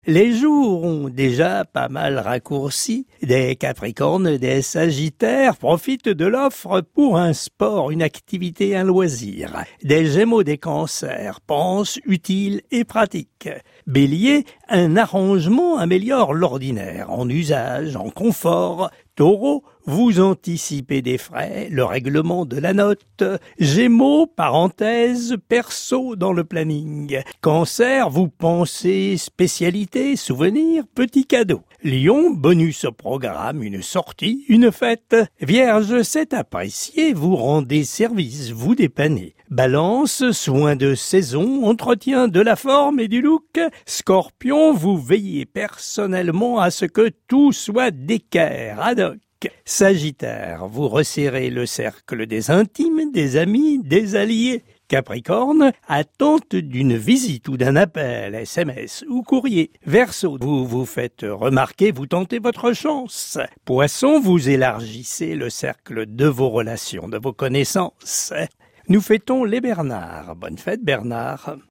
Les jours ont déjà pas mal raccourci. Des Capricornes, des Sagittaires profitent de l'offre pour un sport, une activité, un loisir. Des Gémeaux, des Cancers pensent utile et pratique. Bélier, un arrangement améliore l'ordinaire en usage, en confort. Taureau, vous anticipez des frais, le règlement de la note. Gémeaux, parenthèse, perso dans le planning. Cancer, vous pensez spécialité, souvenir, petit cadeau. Lion, bonus au programme, une sortie, une fête. Vierge, c'est apprécié, vous rendez service, vous dépannez. Balance, soin de saison, entretien de la forme et du look. Scorpion, vous veillez personnellement à ce que tout soit d'équerre, ad hoc. Sagittaire, vous resserrez le cercle des intimes, des amis, des alliés. Capricorne, attente d'une visite ou d'un appel, SMS ou courrier. Verseau, vous vous faites remarquer, vous tentez votre chance. Poisson, vous élargissez le cercle de vos relations, de vos connaissances. Nous fêtons les Bernards. Bonne fête Bernard.